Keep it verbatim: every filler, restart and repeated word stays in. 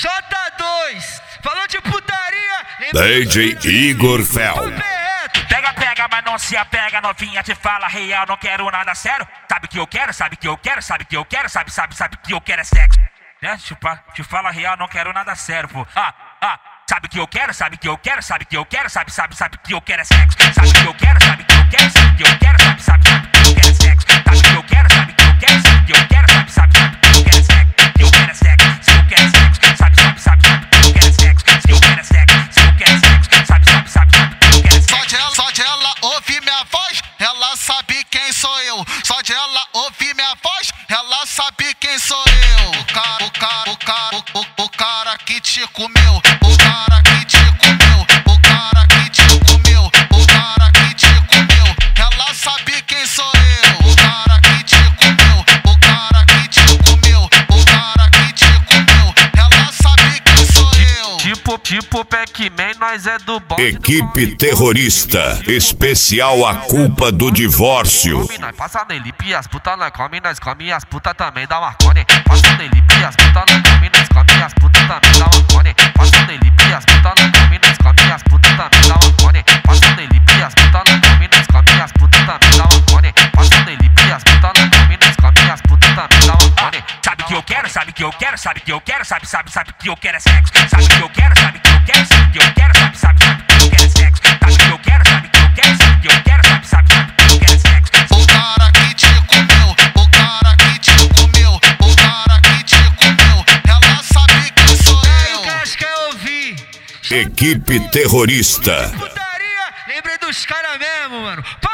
J dois, falou de putaria. D J Igor Fel. Pega, pega, mas não se apega, novinha te fala real, não quero nada sério. Sabe que eu quero, sabe que eu quero, sabe que eu quero, sabe, sabe, sabe que eu quero é sexo. Né? Te, te fala real, não quero nada sério, pô. Ah, ah, sabe que eu quero, sabe que eu quero, sabe que eu quero, sabe, sabe, sabe que eu quero é sexo. Sabe que eu quero, sabe que eu quero, sabe que eu quero, sabe, sabe, sabe que eu quero é sexo. Sabe que eu quero, sabe que eu quero, sabe que eu quero, sabe, sabe, sabe que eu quero é sexo. Que eu quero é sexo, se eu quero é sexo, sabe, sabe, sabe, sabe que eu quero é sexo. Se eu quero é sexo, se eu quero é sexo, sabe, sabe, sabe, sabe que eu quero é sexo. Só de ela, só de ela ouvir minha voz, ela sabe quem sou eu. Só de ela ouvir minha voz, ela sabe quem sou eu. O cara, o cara, o cara, o, o, o cara que te comeu, o cara que te comeu, o cara que te comeu, o cara que te comeu, ela sabe quem sou eu. O cara que te comeu, o cara que te comeu, o cara que te comeu, ela sabe quem sou eu. Tipo, tipo Pac-Man, nós é do bonde. Equipe terrorista, especial A Culpa do Divórcio. Nós passa nele, e as putas nós come, nós come e as putas também dá marcone. Passa nele, e as putas nós come, nós come e as putas também dá marcone. Passa nele, e as putas nós come, nós come e as putas também dá marcone. Passa nele, e as putas nós come, nós come e as putas também dá marcone. Passa nele, e as putas nós come, nós come e as putas também dá marcone. Sabe que eu quero, sabe que eu quero, sabe que eu quero, sabe, sabe, sabe que eu quero é sexo. Sabe que eu quero, sabe que eu quero, sabe que eu quero, sabe, sabe, sabe que eu quero é sexo. Sabe que eu quero, sabe que eu quero, sabe que eu quero, sabe, sabe, sabe que eu quero é sexo. O cara que te comeu, o cara que te comeu, o cara que te comeu, ela sabe quem sou Aí o eu. cara quer ouvir. Equipe terrorista. Putaria, lembrei dos caras mesmo, mano.